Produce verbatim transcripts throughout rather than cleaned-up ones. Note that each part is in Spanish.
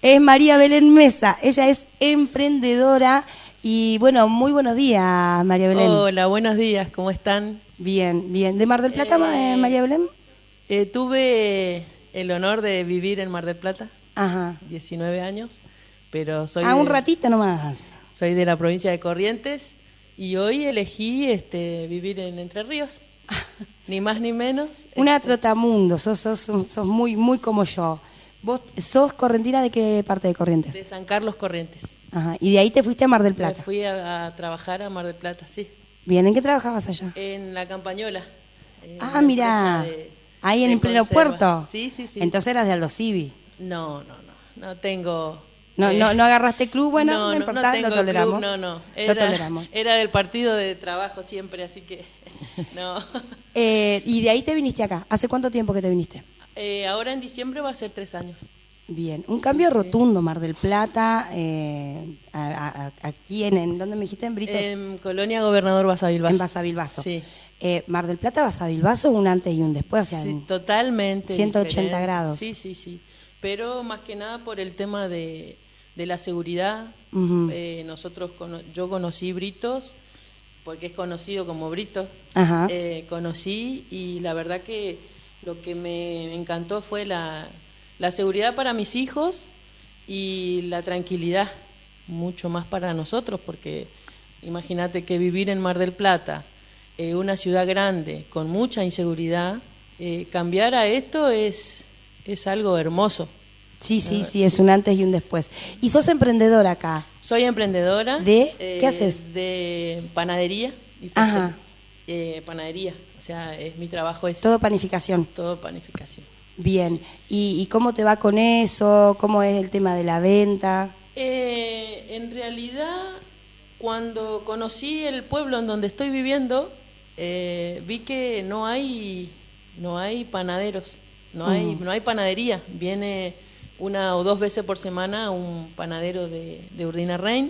es María Belén Mesa. Ella es emprendedora y, bueno, muy buenos días, María Belén. Hola, buenos días, ¿cómo están? Bien, bien. ¿De Mar del Plata, eh, María Belén? Eh, tuve el honor de vivir en Mar del Plata, Ajá. diecinueve años, pero soy Ah, de, un ratito nomás. Soy de la provincia de Corrientes y hoy elegí este, vivir en Entre Ríos, ni más ni menos. Una este, trotamundo, sos, sos, sos muy, muy como yo. ¿Vos sos correntina de qué parte de Corrientes? De San Carlos, Corrientes. Ajá. ¿Y de ahí te fuiste a Mar del Plata? Me fui a, a trabajar a Mar del Plata, sí. Bien, ¿en qué trabajabas allá? En la Campañola. Ah, mira, ahí en el pleno puerto. Sí, sí, sí. Entonces eras de Aldo Civi. No, no, no, no tengo... No, eh, no, no agarraste club, bueno, no, no, no no, importa, no tengo lo toleramos. Club, no, no, era, lo toleramos. Era del partido de trabajo siempre, así que no. Eh, y de ahí te viniste acá. ¿Hace cuánto tiempo que te viniste? Eh, ahora en diciembre va a ser tres años. Bien, un cambio sí, rotundo, sí. Mar del Plata, eh, a, a, aquí en, en, ¿dónde me dijiste? En Britos. En Colonia Gobernador Basavilbaso. En Basavilbaso. Sí. Eh, Mar del Plata, Basavilbaso, un antes y un después. O sea, sí, totalmente ciento ochenta diferente. Grados. Sí, sí, sí. Pero más que nada por el tema de, de la seguridad. Uh-huh. eh, nosotros, cono yo conocí Britos, porque es conocido como Brito. Ajá. Eh, conocí y la verdad que lo que me encantó fue la... la seguridad para mis hijos y la tranquilidad, mucho más para nosotros, porque imagínate que vivir en Mar del Plata, eh, una ciudad grande, con mucha inseguridad, eh, cambiar a esto es, es algo hermoso. Sí, sí, sí, sí, es un antes y un después. ¿Y sos emprendedora acá? Soy emprendedora. ¿De? Eh, ¿Qué haces? De panadería. Y Ajá. Eh, panadería, o sea, es mi trabajo es... Todo panificación. Todo panificación. Bien, ¿Y, ¿y cómo te va con eso? ¿Cómo es el tema de la venta? Eh, en realidad, cuando conocí el pueblo en donde estoy viviendo, eh, vi que no hay no hay panaderos, no hay uh-huh. no hay panadería. Viene una o dos veces por semana un panadero de, de Urdinarrain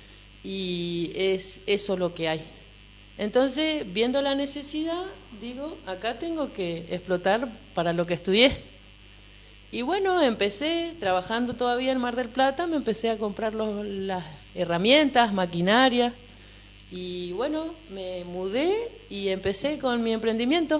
y es eso lo que hay. Entonces, viendo la necesidad, digo, acá tengo que explotar para lo que estudié. Y bueno, empecé trabajando todavía en Mar del Plata, me empecé a comprar los, las herramientas, maquinaria, y bueno, me mudé y empecé con mi emprendimiento.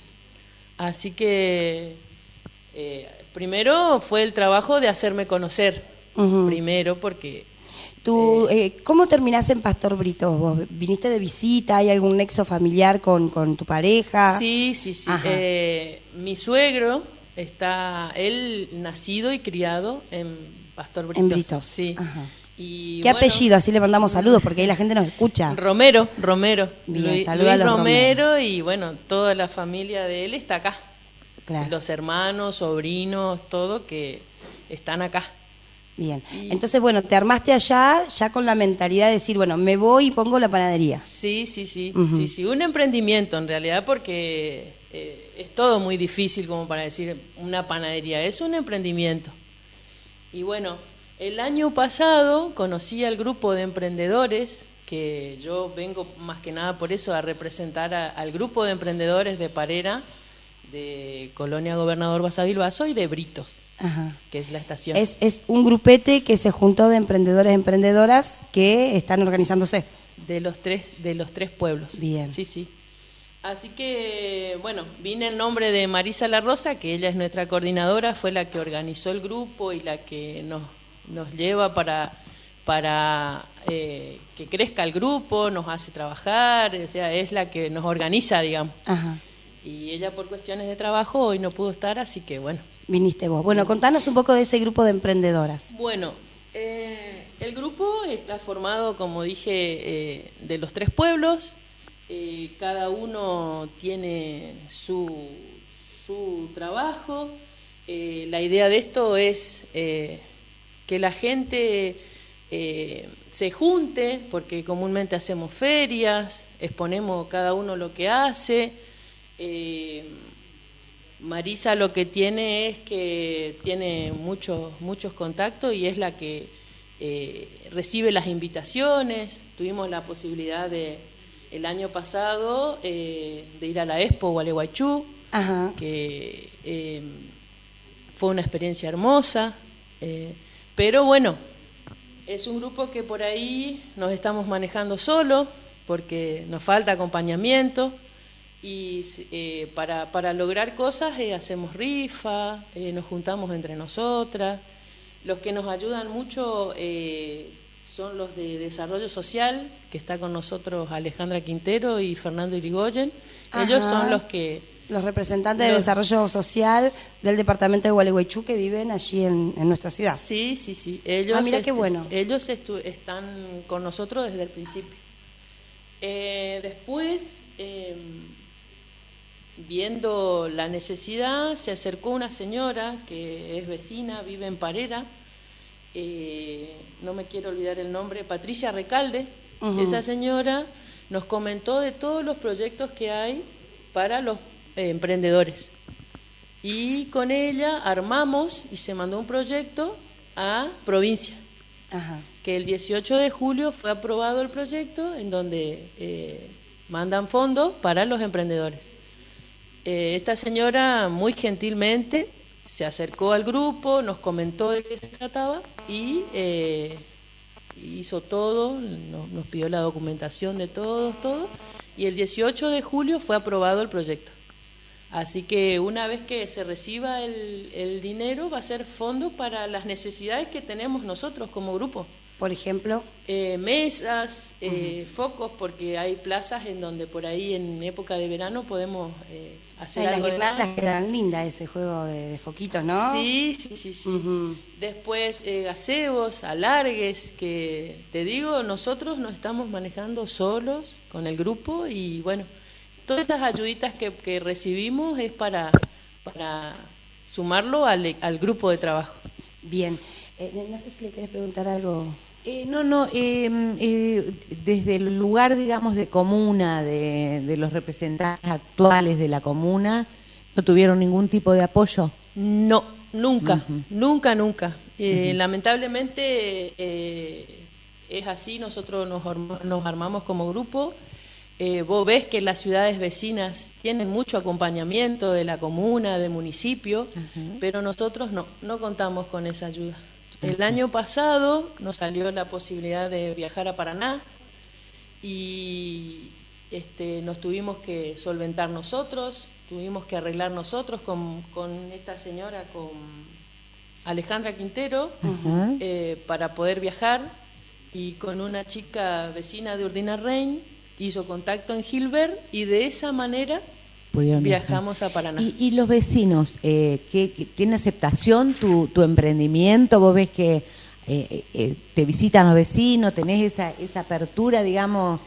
Así que, eh, primero fue el trabajo de hacerme conocer, uh-huh. primero porque... Tú, eh, ¿Cómo terminás en Pastor Brito? ¿Vos viniste de visita? ¿Hay algún nexo familiar con, con tu pareja? Sí, sí, sí. Eh, mi suegro está, él nacido y criado en Pastor Britos. En Britos. Sí. Ajá. Y, ¿Qué bueno, apellido? Así le mandamos saludos porque ahí la gente nos escucha. Romero, Romero. Bien, Luis, saluda Luis a los Romero, Romero. Y bueno, toda la familia de él está acá. Claro. Los hermanos, sobrinos, todo que están acá. Bien, entonces bueno, te armaste allá ya con la mentalidad de decir, bueno, me voy y pongo la panadería. Sí, sí, sí, uh-huh. sí, sí, un emprendimiento en realidad porque eh, es todo muy difícil como para decir una panadería, es un emprendimiento. Y bueno, el año pasado conocí al grupo de emprendedores, que yo vengo más que nada por eso a representar a, al grupo de emprendedores de Parera, de Colonia Gobernador Basavilbaso y de Britos. Ajá. Que es la estación. Es, es un grupete que se juntó de emprendedores y emprendedoras que están organizándose. De los tres, de los tres pueblos. Bien. Sí, sí. Así que, bueno, vine en nombre de Marisa La Rosa, que ella es nuestra coordinadora, fue la que organizó el grupo y la que nos, nos lleva para, para eh, que crezca el grupo, nos hace trabajar, o sea, es la que nos organiza, digamos. Ajá. Y ella por cuestiones de trabajo hoy no pudo estar, así que bueno. Viniste vos. Bueno, contanos un poco de ese grupo de emprendedoras. Bueno, eh, el grupo está formado, como dije, eh, de los tres pueblos. Eh, cada uno tiene su, su trabajo. Eh, la idea de esto es eh, que la gente eh, se junte, porque comúnmente hacemos ferias, exponemos cada uno lo que hace. Eh, Marisa lo que tiene es que tiene muchos muchos contactos y es la que eh, recibe las invitaciones. Tuvimos la posibilidad de el año pasado eh, de ir a la Expo Gualeguaychú, Ajá. que eh, fue una experiencia hermosa, eh, pero bueno, es un grupo que por ahí nos estamos manejando solo, porque nos falta acompañamiento, y eh, para, para lograr cosas eh, hacemos rifa, eh, nos juntamos entre nosotras. Los que nos ayudan mucho eh, son los de Desarrollo Social, que está con nosotros Alejandra Quintero y Fernando Irigoyen. Ajá. Ellos son los que... Los representantes de los, Desarrollo Social del departamento de Gualeguaychú que viven allí en, en nuestra ciudad. Sí, sí, sí. Ellos, ah, mira este, qué bueno. Ellos estu- están con nosotros desde el principio. Eh, después, eh, viendo la necesidad, se acercó una señora que es vecina, vive en Parera, eh, no me quiero olvidar el nombre, Patricia Recalde. Uh-huh. Esa señora nos comentó de todos los proyectos que hay para los eh, emprendedores. Y con ella armamos y se mandó un proyecto a provincia. Ajá. Que el dieciocho de julio fue aprobado el proyecto en donde eh, mandan fondos para los emprendedores. Eh, esta señora muy gentilmente se acercó al grupo, nos comentó de qué se trataba y eh, hizo todo, nos, nos pidió la documentación de todos, todo, y el dieciocho de julio fue aprobado el proyecto. Así que una vez que se reciba el, el dinero va a ser fondo para las necesidades que tenemos nosotros como grupo. Por ejemplo, eh, mesas, eh, uh-huh. focos, porque hay plazas en donde por ahí en época de verano podemos eh, hacer Ay, algo. Las guirnaldas quedan lindas, ese juego de, de foquitos, ¿no? Sí, sí, sí, sí. Uh-huh. Después eh, gazebos, alargues, que te digo, nosotros nos estamos manejando solos con el grupo y bueno, todas esas ayuditas que, que recibimos es para, para sumarlo al, al grupo de trabajo. Bien, eh, no sé si le querés preguntar algo. Eh, no, no, eh, eh, desde el lugar, digamos, de comuna, de, de los representantes actuales de la comuna, ¿no tuvieron ningún tipo de apoyo? No, nunca, Uh-huh. nunca, nunca. Eh, Uh-huh. Lamentablemente eh, es así, nosotros nos, nos armamos como grupo. Eh, vos ves que las ciudades vecinas tienen mucho acompañamiento de la comuna, del municipio, uh-huh. pero nosotros no, no contamos con esa ayuda. El año pasado nos salió la posibilidad de viajar a Paraná y este, nos tuvimos que solventar nosotros, tuvimos que arreglar nosotros con, con esta señora, con Alejandra Quintero, uh-huh. eh, para poder viajar, y con una chica vecina de Urdinarrain hizo contacto en Gilbert y de esa manera Pudieron viajamos viajar. a Paraná. ¿Y, y los vecinos, eh, ¿qué, qué, tiene aceptación tu, tu emprendimiento? ¿Vos ves que eh, eh, te visitan los vecinos, tenés esa, esa apertura, digamos?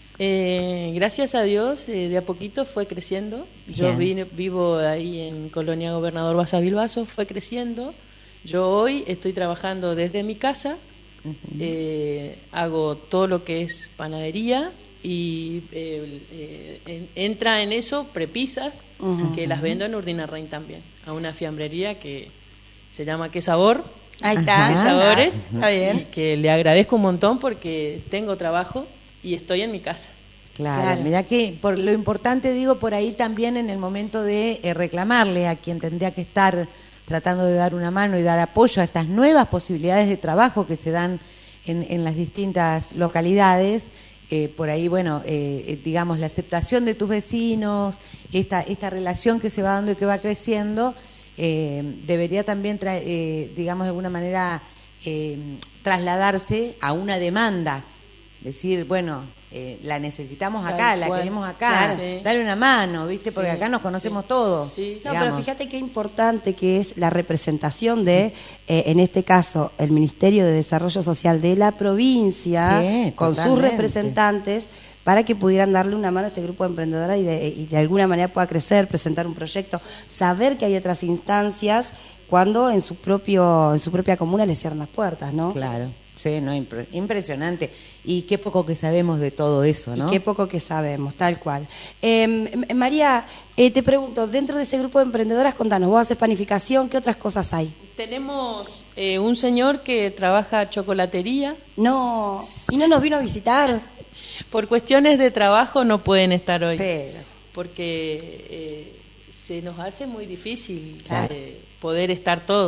Eh, gracias a Dios, eh, de a poquito fue creciendo. Bien. Yo vine, vivo ahí en Colonia Gobernador Baza Bilbaso, fue creciendo. Yo hoy estoy trabajando desde mi casa, uh-huh. eh, hago todo lo que es panadería, y eh, eh, en, entra en eso prepisas, uh-huh. que las vendo en Urdinarrain también, a una fiambrería que se llama Qué Sabor. Ahí está. Qué Sabores. Está bien. Y que le agradezco un montón porque tengo trabajo y estoy en mi casa. Claro, claro. Mirá que por lo importante, digo, por ahí también en el momento de eh, reclamarle a quien tendría que estar tratando de dar una mano y dar apoyo a estas nuevas posibilidades de trabajo que se dan en, en las distintas localidades. Eh, por ahí, bueno, eh, digamos, la aceptación de tus vecinos, esta esta relación que se va dando y que va creciendo, eh, debería también, tra- eh, digamos, de alguna manera eh, trasladarse a una demanda. Decir, bueno, eh, la necesitamos acá, Tal la cual. queremos acá, Claro, sí. dale una mano, ¿viste? Porque Sí, acá nos conocemos sí. todos. Sí, No, digamos. pero fíjate qué importante que es la representación de, eh, en este caso, el Ministerio de Desarrollo Social de la provincia, Sí, con sus totalmente. representantes, para que pudieran darle una mano a este grupo de emprendedoras y de, y de alguna manera pueda crecer, presentar un proyecto, saber que hay otras instancias cuando en su propio en su propia comuna le cierran las puertas, ¿no? Claro, sí, no, impre- impresionante. Y qué poco que sabemos de todo eso, ¿no? Y qué poco que sabemos, tal cual. Eh, María, eh, te pregunto, dentro de ese grupo de emprendedoras, contanos, vos haces panificación, ¿qué otras cosas hay? Tenemos eh, un señor que trabaja chocolatería. No, ¿y no nos vino a visitar? Por cuestiones de trabajo no pueden estar hoy. Pero, Porque eh, se nos hace muy difícil Claro. eh, poder estar todos.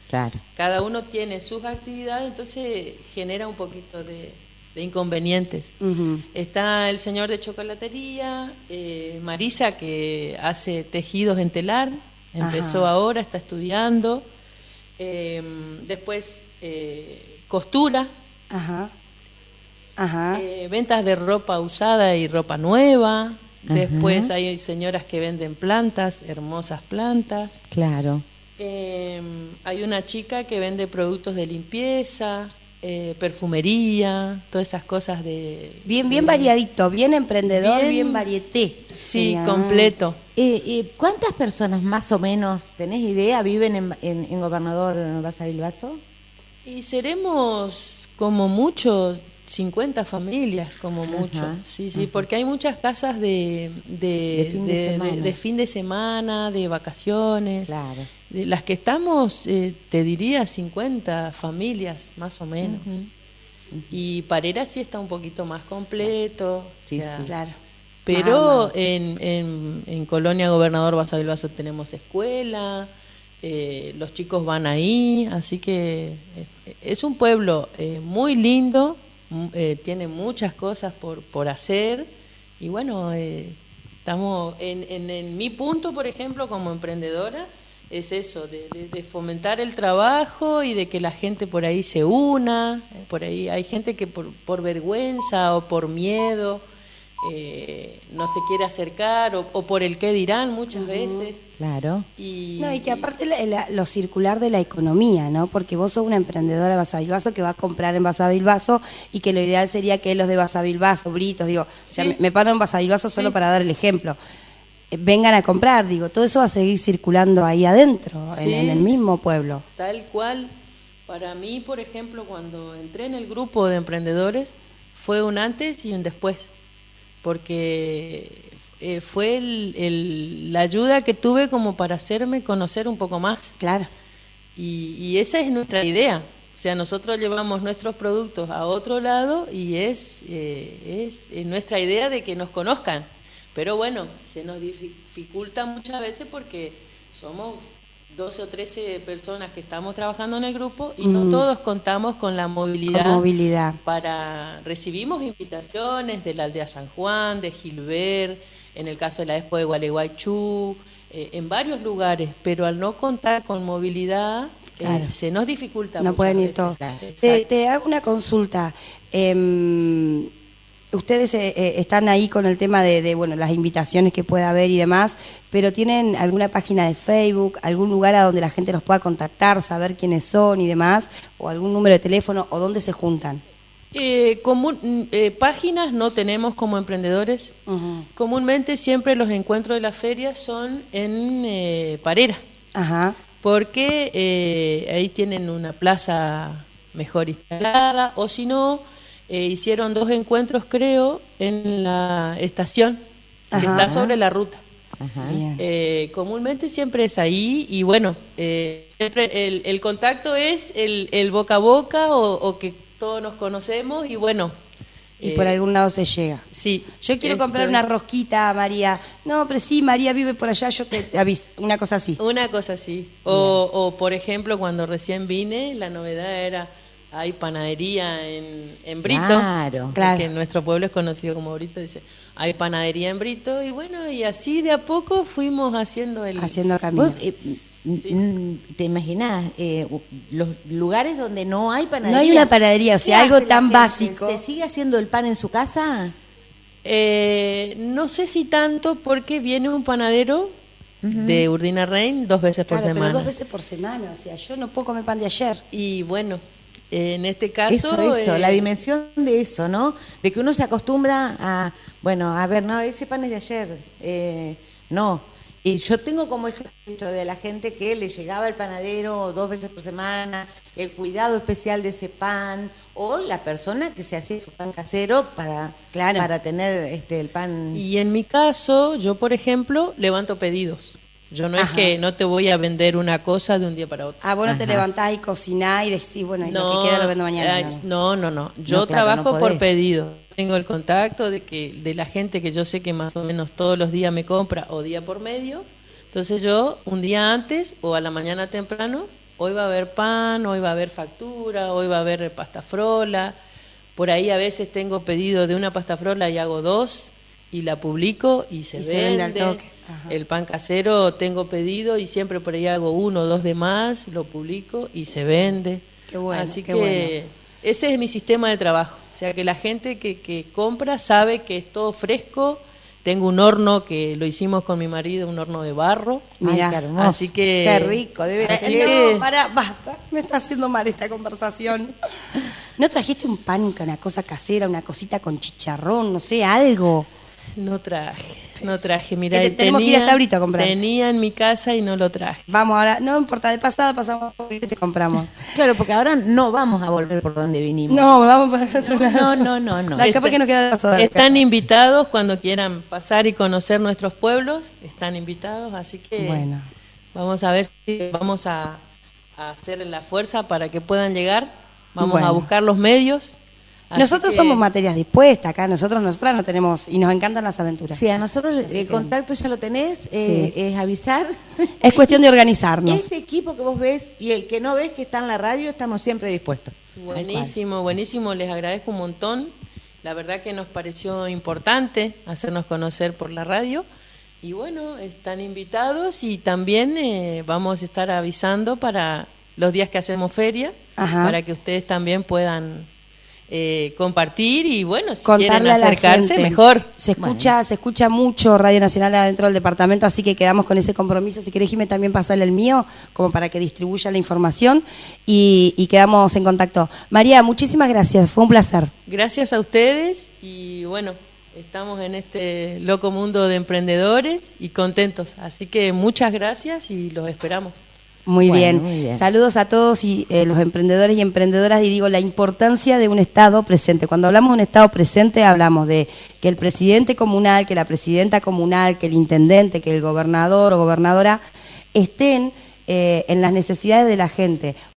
Claro. Cada uno tiene sus actividades, entonces genera un poquito de, de inconvenientes. Ujú. Está el señor de chocolatería, eh, Marisa, que hace tejidos en telar, empezó Ajá. ahora, está estudiando. Eh, después eh, costura, Ajá. Ajá. eh, ventas de ropa usada y ropa nueva. Ajá. Después hay señoras que venden plantas, hermosas plantas. Claro. Eh, hay una chica que vende productos de limpieza, eh, perfumería, todas esas cosas de... Bien, bien de- variadito, bien emprendedor, bien, Bien- varieté. Sí, Ah. completo. Eh, eh, ¿Cuántas personas más o menos, tenés idea, viven en, en, en Gobernador Basavilbaso? Y seremos como mucho cincuenta familias, como mucho. Ajá, Sí, sí, porque hay muchas casas de, de, De fin de semana. de fin de semana, de vacaciones. Claro. De las que estamos, eh, te diría cincuenta familias, más o menos. Ujú. Y Parera sí está un poquito más completo. Sí, o sea, sí. Claro. Pero Más, en, en, en Colonia Gobernador Basavilbaso tenemos escuela, eh, los chicos van ahí, así que eh, es un pueblo eh, muy lindo, m- eh, tiene muchas cosas por, por hacer y bueno, eh, estamos en, en, en mi punto, por ejemplo, como emprendedora, es eso, de, de, de fomentar el trabajo y de que la gente por ahí se una, eh, por ahí hay gente que por, por vergüenza o por miedo eh, no se quiere acercar o, o por el qué dirán muchas veces. Claro. Y, No, y que aparte la- la- lo circular de la economía, ¿no? Porque vos sos una emprendedora de Basavilbaso que va a comprar en Basavilbaso y que lo ideal sería que los de Basavilbaso, Britos, digo, o sea, Sí. me, me paro en Basavilbaso solo Sí. para dar el ejemplo. Eh, vengan a comprar, digo, todo eso va a seguir circulando ahí adentro, en, Sí. en el mismo pueblo. Tal cual, para mí, por ejemplo, cuando entré en el grupo de emprendedores, fue un antes y un después, porque eh, fue el- el- la ayuda que tuve como para hacerme conocer un poco más. Claro. Y, y esa es nuestra idea. O sea, nosotros llevamos nuestros productos a otro lado y es, eh, es eh, nuestra idea de que nos conozcan. Pero bueno, se nos dificulta muchas veces porque somos doce o trece personas que estamos trabajando en el grupo y no Mm. todos contamos con la movilidad. Con movilidad. Para recibimos invitaciones de la aldea San Juan, de Gilbert, en el caso de la Expo de Gualeguaychú, eh, en varios lugares, pero al no contar con movilidad eh, Claro. se nos dificulta. No muchas pueden ir veces. todos. Exacto. Te, te hago una consulta. Em, ustedes eh, eh, están ahí con el tema de, de, bueno, las invitaciones que pueda haber y demás, pero ¿tienen alguna página de Facebook, algún lugar a donde la gente los pueda contactar, saber quiénes son y demás, o algún número de teléfono, o dónde se juntan? Eh, común- eh, páginas no tenemos como emprendedores. Ujú. Comúnmente siempre los encuentros de las ferias son en eh, Parera, Ajá. porque eh, ahí tienen una plaza mejor instalada, o si no, eh, hicieron dos encuentros, creo, en la estación, que Ajá. está sobre la ruta. Ajá. Bien. Eh, comúnmente siempre es ahí y bueno, eh, siempre el, el contacto es el, el boca a boca o, o que todos nos conocemos y bueno. Y eh, por algún lado se llega. Sí. Yo quiero Este, comprar una rosquita, María. No, pero sí, María vive por allá, yo te aviso. Una cosa así. Una cosa así. O, o, por ejemplo, cuando recién vine, la novedad era, hay panadería en, en Brito. Claro. Claro. Que en nuestro pueblo es conocido como Brito. Dice, hay panadería en Brito. Y bueno, y así de a poco fuimos haciendo el... Haciendo camino. Vos, eh, Sí. mm, ¿Te imaginás eh, u- los lugares donde no hay panadería? No hay una panadería, o sea, ¿Qué algo hace la tan gente? básico. ¿Se sigue haciendo el pan en su casa? Eh, no sé si tanto porque viene un panadero de Urdina Rein dos veces por Claro, semana. pero dos veces por semana, o sea, yo no puedo comer pan de ayer. Y bueno, en este caso... Eso, eso, eh, la dimensión de eso, ¿no? De que uno se acostumbra a, bueno, a ver, no, ese pan es de ayer, eh, no. Y yo tengo como ese hecho de la gente que le llegaba el panadero dos veces por semana, el cuidado especial de ese pan, o la persona que se hacía su pan casero para, Claro. para tener este el pan. Y en mi caso, yo por ejemplo, levanto pedidos. Yo no Ajá. es que no te voy a vender una cosa de un día para otro. Ah, vos no te Ajá. levantás y cocinás y decís, bueno, y lo que queda lo vendo mañana. ay, no. no, no, no. Yo No, claro, trabajo no por podés. pedido. Tengo el contacto de que de la gente que yo sé que más o menos todos los días me compra o día por medio. Entonces yo un día antes o a la mañana temprano hoy va a haber pan, hoy va a haber factura, hoy va a haber pasta frola. Por ahí a veces tengo pedido de una pasta frola y hago dos y la publico y se Y vende. se vende al toque. Ajá. El pan casero tengo pedido y siempre por ahí hago uno o dos de más, lo publico y se vende. Qué bueno, Así qué que bueno. ese es mi sistema de trabajo. O sea, que la gente que, que compra sabe que es todo fresco. Tengo un horno que lo hicimos con mi marido, un horno de barro. Mirá, Ay, qué hermoso. Así que... Qué rico, debe Así ser. que- No, pará, basta. Me está haciendo mal esta conversación. ¿No trajiste un pan con una cosa casera, una cosita con chicharrón, no sé, algo? No traje, no traje. Mira, Que te- tenemos que ir hasta ahorita a comprar. Tenía en mi casa y no lo traje. Vamos ahora, no importa, de pasada pasamos y te compramos. Claro, porque ahora no vamos a volver por donde vinimos. No, vamos para el otro lado. no, no, no. no. No, capaz que nos queda de pasada. Están invitados cuando quieran pasar y conocer nuestros pueblos. Están invitados, así que Bueno. vamos a ver si vamos a, a hacer la fuerza para que puedan llegar. Vamos Bueno. a buscar los medios. Así Nosotros que- somos materias dispuestas acá, nosotros nosotras no tenemos, y nos encantan las aventuras. Sí, a nosotros el que- contacto ya lo tenés, eh, Sí. es avisar. Es cuestión de organizarnos. Ese equipo que vos ves y el que no ves que está en la radio, estamos siempre dispuestos. Buenísimo, buenísimo, les agradezco un montón. La verdad que nos pareció importante hacernos conocer por la radio. Y bueno, están invitados y también eh, vamos a estar avisando para los días que hacemos feria, Ajá. para que ustedes también puedan eh, compartir y bueno, si Contarle quieren a la acercarse, gente. mejor. Se escucha, se escucha mucho Radio Nacional adentro del departamento, así que quedamos con ese compromiso. Si querés, Jimé, también pasarle el mío, como para que distribuya la información y, y quedamos en contacto. María, muchísimas gracias, fue un placer. Gracias a ustedes y bueno, estamos en este loco mundo de emprendedores y contentos. Así que muchas gracias y los esperamos. Muy, Bueno, bien. muy bien. Saludos a todos y eh, los emprendedores y emprendedoras, y digo la importancia de un Estado presente. Cuando hablamos de un Estado presente, hablamos de que el presidente comunal, que la presidenta comunal, que el intendente, que el gobernador o gobernadora estén eh, en las necesidades de la gente.